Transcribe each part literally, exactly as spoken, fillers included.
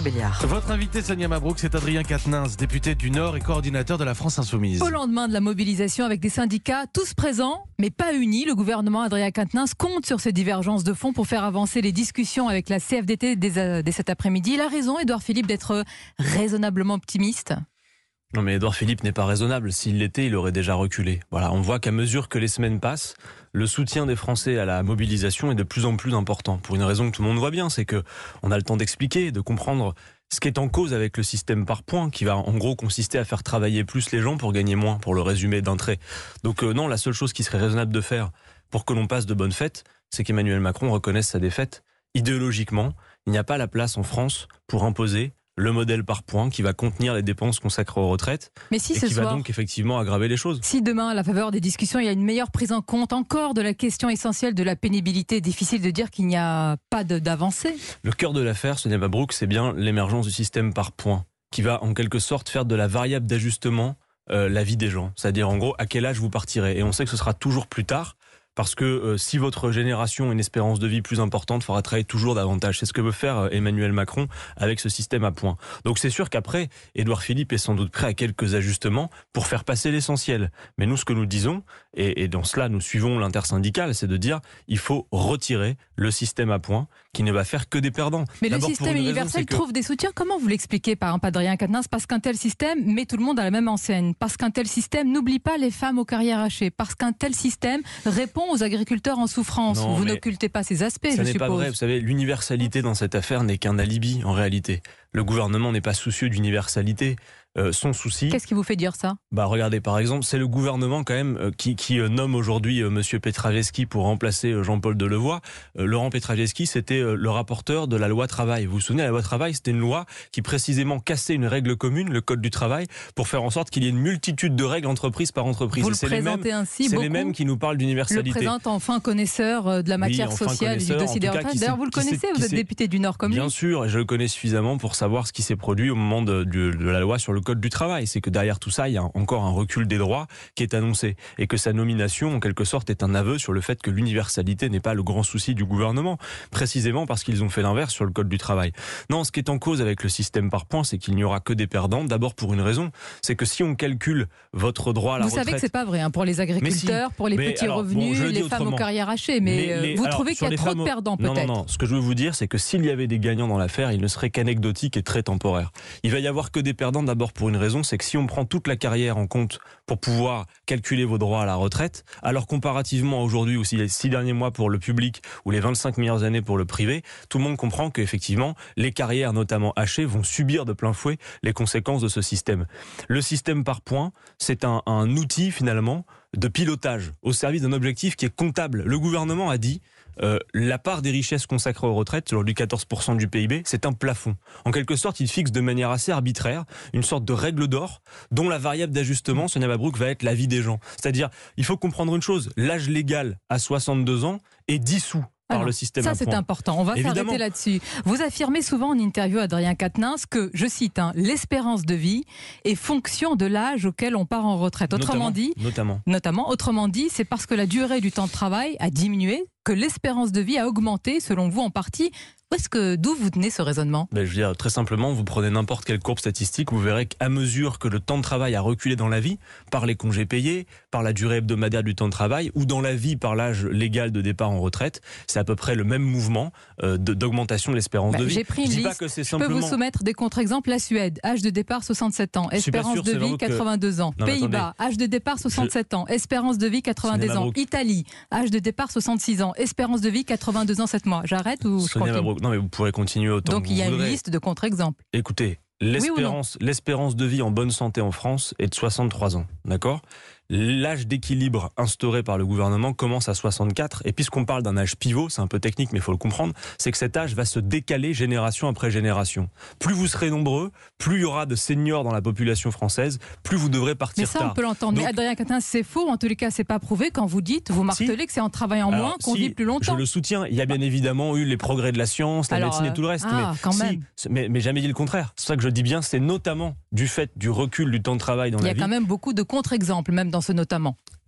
Béliard. Votre invité Sonia Mabrouk, c'est Adrien Quatennens, député du Nord et coordinateur de la France Insoumise. Au lendemain de la mobilisation avec des syndicats tous présents, mais pas unis, le gouvernement Adrien Quatennens compte sur ces divergences de fond pour faire avancer les discussions avec la C F D T dès, dès cet après-midi. Il a raison, Édouard Philippe, d'être raisonnablement optimiste. Non mais Édouard Philippe n'est pas raisonnable. S'il l'était, il aurait déjà reculé. Voilà, on voit qu'à mesure que les semaines passent, le soutien des Français à la mobilisation est de plus en plus important. Pour une raison que tout le monde voit bien, c'est que on a le temps d'expliquer, de comprendre ce qui est en cause avec le système par points, qui va en gros consister à faire travailler plus les gens pour gagner moins, pour le résumer d'un trait. Donc euh, non, la seule chose qui serait raisonnable de faire pour que l'on passe de bonnes fêtes, c'est qu'Emmanuel Macron reconnaisse sa défaite. Idéologiquement, il n'y a pas la place en France pour imposer le modèle par points qui va contenir les dépenses consacrées aux retraites. Mais si et ce qui soir, va donc effectivement aggraver les choses. Si demain, à la faveur des discussions, il y a une meilleure prise en compte encore de la question essentielle de la pénibilité, difficile de dire qu'il n'y a pas d'avancée. Le cœur de l'affaire, Sonia Mabrouk, c'est bien l'émergence du système par points qui va en quelque sorte faire de la variable d'ajustement euh, la vie des gens. C'est-à-dire en gros à quel âge vous partirez. Et on sait que ce sera toujours plus tard. Parce que euh, si votre génération a une espérance de vie plus importante, il faudra travailler toujours davantage. C'est ce que veut faire euh, Emmanuel Macron avec ce système à points. Donc c'est sûr qu'après, Édouard Philippe est sans doute prêt à quelques ajustements pour faire passer l'essentiel. Mais nous, ce que nous disons, et, et dans cela nous suivons l'intersyndicale, c'est de dire il faut retirer le système à points qui ne va faire que des perdants. Mais le système universel que... trouve des soutiens. Comment vous l'expliquez, par exemple, Adrien Quatennens? Parce qu'un tel système met tout le monde à la même enseigne. Parce qu'un tel système n'oublie pas les femmes aux carrières hachées. Parce qu'un tel système répond aux agriculteurs en souffrance. Non, vous n'occultez pas ces aspects, ça je n'est suppose. pas vrai. Vous savez, l'universalité dans cette affaire n'est qu'un alibi, en réalité. Le gouvernement n'est pas soucieux d'universalité. Euh, son souci... Qu'est-ce qui vous fait dire ça? Bah regardez, par exemple, c'est le gouvernement quand même euh, qui, qui euh, nomme aujourd'hui euh, Monsieur Petrageski pour remplacer euh, Jean-Paul Delevoye. Euh, Laurent Petrageski, c'était euh, le rapporteur de la loi travail. Vous vous souvenez, la loi travail, c'était une loi qui précisément cassait une règle commune, le code du travail, pour faire en sorte qu'il y ait une multitude de règles entreprise par entreprise. Vous Et le c'est présentez les mêmes, ainsi, c'est les mêmes qui nous parlent d'universalité. Le présente enfin connaisseur de la matière oui, enfin sociale et du dossier des retraites. D'ailleurs, vous le connaissez, vous êtes député du Nord comme lui. Bien sûr, et je le connais suffisamment pour savoir ce qui s'est produit au moment de, de, de la loi sur le code du travail. C'est que derrière tout ça, il y a encore un recul des droits qui est annoncé et que sa nomination, en quelque sorte, est un aveu sur le fait que l'universalité n'est pas le grand souci du gouvernement, précisément parce qu'ils ont fait l'inverse sur le code du travail. Non, ce qui est en cause avec le système par points, c'est qu'il n'y aura que des perdants. D'abord pour une raison, c'est que si on calcule votre droit à la vous retraite... Vous savez que c'est pas vrai hein, pour les agriculteurs, si, pour les petits alors, revenus, bon, les femmes autrement. aux carrières hachées, mais les, les, vous alors, trouvez qu'il y a trop de perdants peut-être? Non, non, non. Ce que je veux vous dire, c'est que s'il y avait des gagnants dans l'affaire, il ne serait qu'anecdotique et très temporaire. Il va y avoir que des perdants d'abord pour une raison, c'est que si on prend toute la carrière en compte pour pouvoir calculer vos droits à la retraite, alors comparativement à aujourd'hui, ou si les six derniers mois pour le public ou les vingt-cinq meilleures années pour le privé, tout le monde comprend qu'effectivement, les carrières, notamment hachées, vont subir de plein fouet les conséquences de ce système. Le système par points, c'est un, un outil finalement de pilotage au service d'un objectif qui est comptable. Le gouvernement a dit Euh, la part des richesses consacrées aux retraites, aujourd'hui quatorze pour cent du P I B, c'est un plafond. En quelque sorte, il fixe de manière assez arbitraire une sorte de règle d'or dont la variable d'ajustement, Sonia Mabrouk, va être la vie des gens. C'est-à-dire, il faut comprendre une chose, l'âge légal à soixante-deux ans est dissous par Alors, le système ça à c'est points. important, on va s'arrêter là-dessus. Vous affirmez souvent en interview, Adrien Quatennens, que, je cite, hein, l'espérance de vie est fonction de l'âge auquel on part en retraite. Autrement notamment, dit, notamment. notamment, autrement dit, c'est parce que la durée du temps de travail a diminué que l'espérance de vie a augmenté, selon vous en partie. Où est-ce que, d'où vous tenez ce raisonnement? Ben, je veux dire, très simplement, vous prenez n'importe quelle courbe statistique, vous verrez qu'à mesure que le temps de travail a reculé dans la vie, par les congés payés, par la durée hebdomadaire du temps de travail, ou dans la vie par l'âge légal de départ en retraite, c'est à peu près le même mouvement euh, de, d'augmentation de l'espérance bah, de vie. J'ai pris une je dis liste, pas que c'est je simplement... peux vous soumettre des contre-exemples. La Suède, âge de départ soixante-sept ans, espérance sûr, de vie quatre-vingt-deux ans. Non, Pays-Bas, âge de départ soixante-sept je... ans, espérance de vie quatre-vingt-deux ans. Italie, âge de départ soixante-six ans, espérance de vie quatre-vingt-deux ans sept mois. J'arrête ou je Sonia Mabrouk, non mais vous pourrez continuer autant. Donc que il y a vous une voudrez. liste de contre-exemples. Écoutez, l'espérance, oui l'espérance de vie en bonne santé en France est de soixante-trois ans, d'accord ? L'âge d'équilibre instauré par le gouvernement commence à soixante-quatre, et puisqu'on parle d'un âge pivot, c'est un peu technique mais il faut le comprendre, c'est que cet âge va se décaler génération après génération. Plus vous serez nombreux, plus il y aura de seniors dans la population française, plus vous devrez partir tard. Mais ça tard. on peut l'entendre. Donc, mais Adrien Quatennens, c'est faux, en tous les cas c'est pas prouvé quand vous dites, vous martelez si. que c'est en travaillant Alors, moins qu'on si, vit plus longtemps. Je le soutiens, il y a bien évidemment eu les progrès de la science, la Alors, médecine et tout le reste, ah, mais, quand si, même. mais, mais jamais dit le contraire. C'est ça que je dis bien, c'est notamment du fait du recul du temps de travail dans il la vie. Il y a quand même beaucoup de contre-exemples, même dans ce notamment.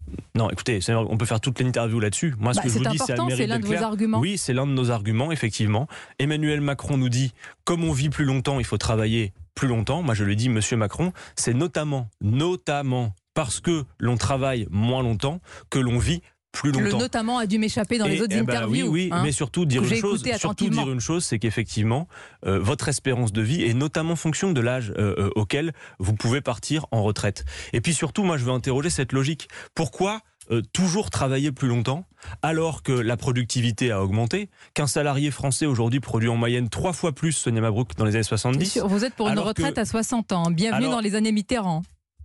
Non, écoutez, on peut faire toute l'interview là-dessus. Moi, ce bah, que je vous dis, c'est le mérite c'est l'un de clair. vos arguments. Oui, c'est l'un de nos arguments, effectivement. Emmanuel Macron nous dit, comme on vit plus longtemps, il faut travailler plus longtemps. Moi, je le dis, Monsieur Macron, c'est notamment, notamment parce que l'on travaille moins longtemps que l'on vit plus longtemps. Le notamment a dû m'échapper dans et, les autres eh ben, interviews. Oui, oui, hein, mais surtout dire une chose, surtout dire une chose, c'est qu'effectivement, euh, votre espérance de vie est notamment fonction de l'âge euh, euh, auquel vous pouvez partir en retraite. Et puis surtout, moi, je veux interroger cette logique. Pourquoi euh, toujours travailler plus longtemps alors que la productivité a augmenté, qu'un salarié français aujourd'hui produit en moyenne trois fois plus, Sonia Mabrouk, dans les années soixante-dix. Sûr, vous êtes pour une retraite que... à soixante ans. Bienvenue alors... dans les années Mitterrand.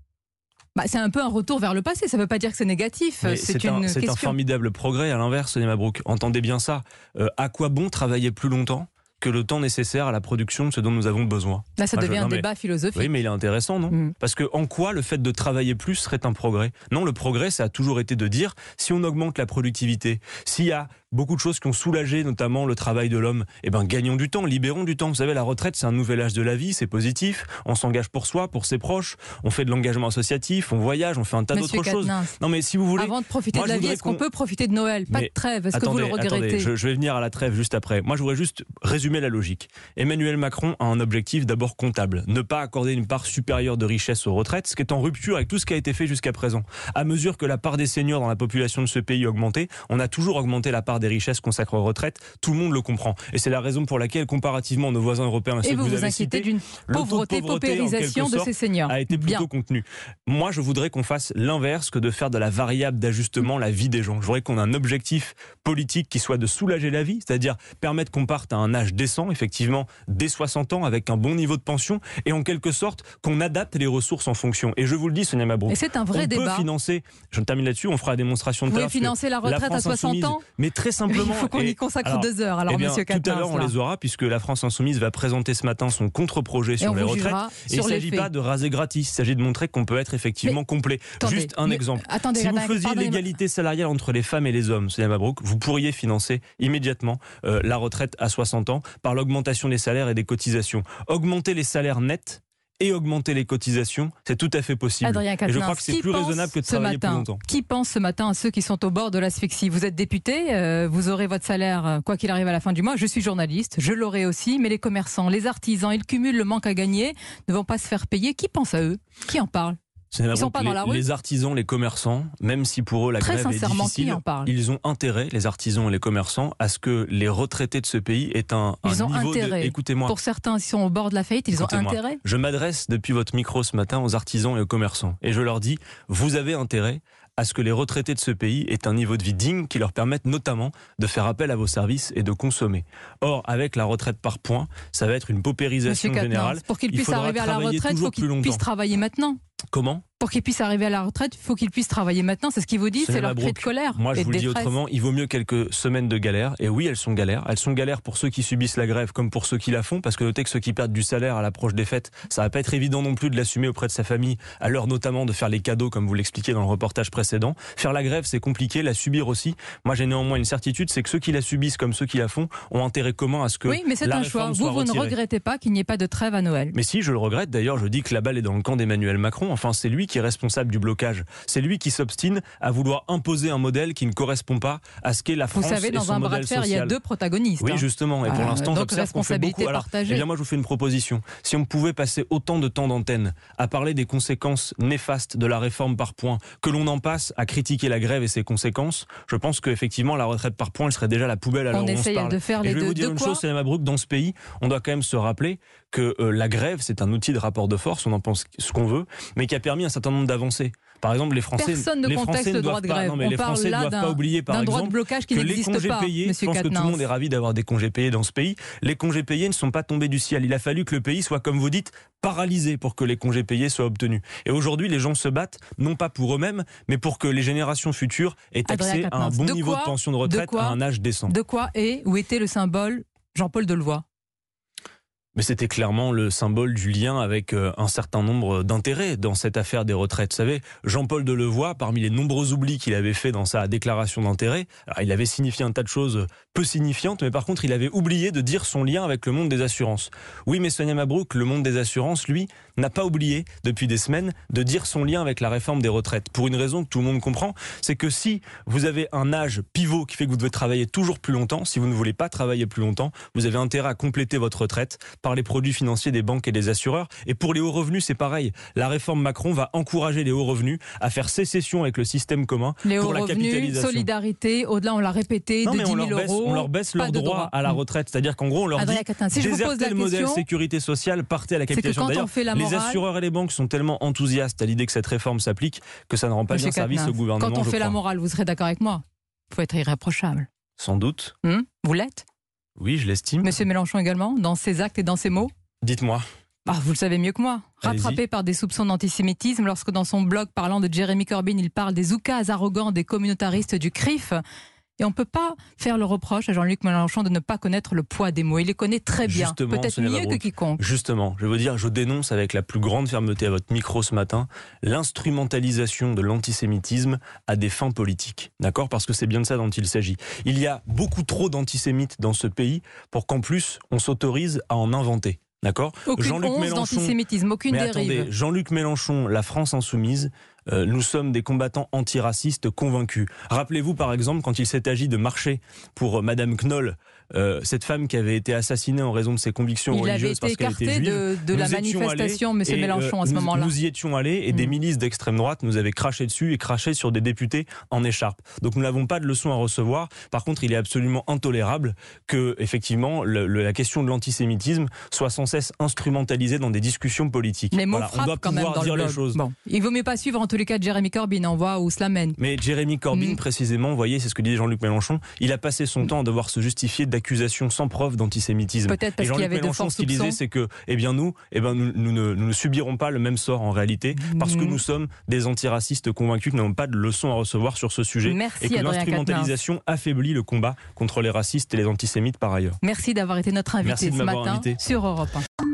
Bah, c'est un peu un retour vers le passé, ça ne veut pas dire que c'est négatif. C'est, c'est, une un, c'est un formidable progrès, à l'inverse, Sonia Mabrouk. Entendez bien ça. Euh, à quoi bon travailler plus longtemps que le temps nécessaire à la production de ce dont nous avons besoin? Là, ça Moi, devient je, un mais, débat philosophique. Oui, mais il est intéressant, non? mmh. Parce que en quoi le fait de travailler plus serait un progrès? Non, le progrès, ça a toujours été de dire, si on augmente la productivité, s'il y a beaucoup de choses qui ont soulagé notamment le travail de l'homme, eh ben gagnons du temps, libérons du temps. Vous savez, la retraite, c'est un nouvel âge de la vie, c'est positif. On s'engage pour soi, pour ses proches. On fait de l'engagement associatif, on voyage, on fait un tas Monsieur d'autres Quatennens, choses. Non, mais si vous voulez, avant de profiter moi, de la vie, est-ce qu'on... qu'on peut profiter de Noël? Pas mais, de trêve. Est-ce attendez, que vous le regrettez? Attendez, je, je vais venir à la trêve juste après. Moi, je voudrais juste résumer la logique. Emmanuel Macron a un objectif d'abord comptable, ne pas accorder une part supérieure de richesse aux retraites, ce qui est en rupture avec tout ce qui a été fait jusqu'à présent. À mesure que la part des seniors dans la population de ce pays a augmenté, on a toujours augmenté la part des richesses consacrées aux retraites. Tout le monde le comprend. Et c'est la raison pour laquelle, comparativement à nos voisins européens, et ceux vous que vous, vous avez inquiétez cités, d'une pauvreté, paupérisation de ces seniors a été plutôt Bien. contenu. Moi, je voudrais qu'on fasse l'inverse que de faire de la variable d'ajustement la vie des gens. Je voudrais qu'on ait un objectif politique qui soit de soulager la vie, c'est-à-dire permettre qu'on parte à un âge décent, effectivement, dès soixante ans, avec un bon niveau de pension, et en quelque sorte qu'on adapte les ressources en fonction. Et je vous le dis, Sonia Mabrouk, et c'est un vrai on débat. peut financer, je termine là-dessus, on fera la démonstration de Vous pouvez financer la retraite la à soixante ans, mais très simplement. Il faut qu'on y consacre alors, deux heures. Alors, eh bien, Monsieur Quatennens, tout à l'heure, on les aura, puisque la France Insoumise va présenter ce matin son contre-projet sur les retraites. Et il ne s'agit pas de raser gratis, il s'agit de montrer qu'on peut être effectivement mais, complet. Attendez, Juste un mais, exemple. Attendez, si vous attendez, faisiez l'égalité salariale entre les femmes et les hommes, Sonia Mabrouk, vous pourriez financer immédiatement euh, la retraite à soixante ans par l'augmentation des salaires et des cotisations. Augmenter les salaires nets et augmenter les cotisations, c'est tout à fait possible. Adrien Quatennens, et je crois que c'est plus raisonnable que de travailler matin, plus longtemps. Qui pense ce matin à ceux qui sont au bord de l'asphyxie? Vous êtes député, euh, vous aurez votre salaire quoi qu'il arrive à la fin du mois. Je suis journaliste, je l'aurai aussi, mais les commerçants, les artisans, ils cumulent le manque à gagner, ne vont pas se faire payer. Qui pense à eux? Qui en parle? Ils sont pas les, dans la rue. Les artisans, les commerçants, même si pour eux la Très grève est difficile, qui en parle ils ont intérêt, les artisans et les commerçants, à ce que les retraités de ce pays aient un, un ils ont niveau intérêt. de... Écoutez-moi. Pour certains, ils sont au bord de la faillite, ils ont intérêt. Je m'adresse depuis votre micro ce matin aux artisans et aux commerçants. Et je leur dis, vous avez intérêt à ce que les retraités de ce pays aient un niveau de vie digne qui leur permette notamment de faire appel à vos services et de consommer. Or, avec la retraite par points, ça va être une paupérisation générale. Pour qu'ils puissent arriver à la retraite, il faut qu'ils puissent travailler maintenant. Comment ? Pour qu'ils puissent arriver à la retraite, il faut qu'ils puissent travailler maintenant. C'est ce qu'ils vous disent, c'est leur cri de colère. Moi, je vous le dis détresse. autrement, il vaut mieux quelques semaines de galère. Et oui, elles sont galères. Elles sont galères pour ceux qui subissent la grève comme pour ceux qui la font. Parce que notez que ceux qui perdent du salaire à l'approche des fêtes, ça va pas être évident non plus de l'assumer auprès de sa famille, à l'heure notamment de faire les cadeaux, comme vous l'expliquiez dans le reportage précédent. Faire la grève, c'est compliqué. La subir aussi. Moi, j'ai néanmoins une certitude, c'est que ceux qui la subissent comme ceux qui la font ont intérêt commun à ce que oui, mais c'est la un choix. Vous, vous ne regrettez pas qu'il n'y ait pas de trêve à Noël? Mais si, je le regrette. D'ailleurs, je dis que la balle est dans le camp d'Emmanuel Macron. Enfin, c'est lui qui est responsable du blocage. C'est lui qui s'obstine à vouloir imposer un modèle qui ne correspond pas à ce qu'est la France. Vous savez, dans et son un bras modèle de fer, social. il y a deux protagonistes. Oui, justement. Et pour euh, l'instant, donc j'observe qu'on fait beaucoup. Alors, eh bien, moi, je vous fais une proposition. Si on pouvait passer autant de temps d'antenne à parler des conséquences néfastes de la réforme par points, que l'on en passe à critiquer la grève et ses conséquences, je pense qu'effectivement, la retraite par points, elle serait déjà la poubelle à l'heure où on se parle. De faire et les je vais deux. vous dire de une quoi chose, Sonia Mabrouk, dans ce pays, on doit quand même se rappeler que euh, la grève, c'est un outil de rapport de force, on en pense ce qu'on veut, mais qui a permis un certain nombre d'avancées. Par exemple, les Français, Personne ne les conteste Français le ne droit de doivent grève. pas, non, mais on les parle Français ne là doivent d'un, pas oublier, par d'un droit exemple, de blocage qui que les n'existe congés pas, payés, Monsieur je pense Quatennens. que tout le monde est ravi d'avoir des congés payés dans ce pays. Les congés payés ne sont pas tombés du ciel. Il a fallu que le pays soit, comme vous dites, paralysé pour que les congés payés soient obtenus. Et aujourd'hui, les gens se battent, non pas pour eux-mêmes, mais pour que les générations futures aient accès à un bon niveau de pension de retraite à un âge décent. De quoi est ou était le symbole Jean-Paul Delevoye? Mais c'était clairement le symbole du lien avec un certain nombre d'intérêts dans cette affaire des retraites. Vous savez, Jean-Paul Delevoye, parmi les nombreux oublis qu'il avait fait dans sa déclaration d'intérêt, alors il avait signifié un tas de choses peu signifiantes, mais par contre, il avait oublié de dire son lien avec le monde des assurances. Oui, mais Sonia Mabrouk, le monde des assurances, lui, n'a pas oublié, depuis des semaines, de dire son lien avec la réforme des retraites. Pour une raison que tout le monde comprend, c'est que si vous avez un âge pivot qui fait que vous devez travailler toujours plus longtemps, si vous ne voulez pas travailler plus longtemps, vous avez intérêt à compléter votre retraite par les produits financiers des banques et des assureurs. Et pour les hauts revenus, c'est pareil. La réforme Macron va encourager les hauts revenus à faire sécession avec le système commun les pour hauts la revenus, capitalisation. Solidarité, au-delà, on l'a répété, non, de mais dix on mille leur baisse, euros. on leur baisse leur droit, droit à la retraite. C'est-à-dire qu'en gros, on leur Adrien dit Quatennens, si je vous pose la désertez le modèle question, sécurité sociale, partez à la capitalisation. D'ailleurs, la morale, les assureurs et les banques sont tellement enthousiastes à l'idée que cette réforme s'applique que ça ne rend pas Monsieur bien service Quatennens, au gouvernement. quand on je fait crois. la morale, vous serez d'accord avec moi? Il faut être irréprochable. Sans doute. Hum vous l'êtes? Oui, je l'estime. Monsieur Mélenchon également, dans ses actes et dans ses mots? Dites-moi. Ah, vous le savez mieux que moi. Rattrapé par des soupçons d'antisémitisme, lorsque dans son blog parlant de Jeremy Corbyn, il parle des oukas arrogants des communautaristes du C R I F. Et on ne peut pas faire le reproche à Jean-Luc Mélenchon de ne pas connaître le poids des mots. Il les connaît très bien, peut-être mieux Mabrouk, que quiconque. Justement, je veux dire, je dénonce avec la plus grande fermeté à votre micro ce matin l'instrumentalisation de l'antisémitisme à des fins politiques. D'accord ? Parce que c'est bien de ça dont il s'agit. Il y a beaucoup trop d'antisémites dans ce pays pour qu'en plus on s'autorise à en inventer. D'accord ? Aucune Jean-Luc once Mélenchon, d'antisémitisme, aucune mais dérive. Attendez, Jean-Luc Mélenchon, la France insoumise, euh, nous sommes des combattants antiracistes convaincus. Rappelez-vous par exemple quand il s'est agi de marcher pour euh, Madame Knoll, euh, cette femme qui avait été assassinée en raison de ses convictions il religieuses parce qu'elle était juive. Il avait été écarté de, de la manifestation, Monsieur Mélenchon, à ce nous, moment-là. Nous y étions allés et mmh. des milices d'extrême droite nous avaient craché dessus et craché sur des députés en écharpe. Donc nous n'avons pas de leçon à recevoir. Par contre, il est absolument intolérable que, effectivement, le, le, la question de l'antisémitisme soit sans cesse instrumentalisée dans des discussions politiques. Les mots voilà, frappent on doit quand même pouvoir dans dire le les choses. Bon. Il vaut mieux pas suivre en tous les cas Jeremy Corbyn, on voit où cela mène. Mais Jeremy Corbyn, mmh. précisément, vous voyez, c'est ce que disait Jean-Luc Mélenchon, il a passé son mmh. temps à devoir se justifier d'accusations sans preuve d'antisémitisme. Peut-être parce qu'il y avait de forts soupçons. Ce qu'il disait, c'est que, eh bien nous, eh bien nous, nous, ne, nous ne subirons pas le même sort en réalité, parce mmh. que nous sommes des antiracistes convaincus qui n'ont pas de leçons à recevoir sur ce sujet. Merci, et que Adrien l'instrumentalisation Quatennens. affaiblit le combat contre les racistes et les antisémites par ailleurs. Merci d'avoir été notre invité Merci de ce matin invité. sur Europe un.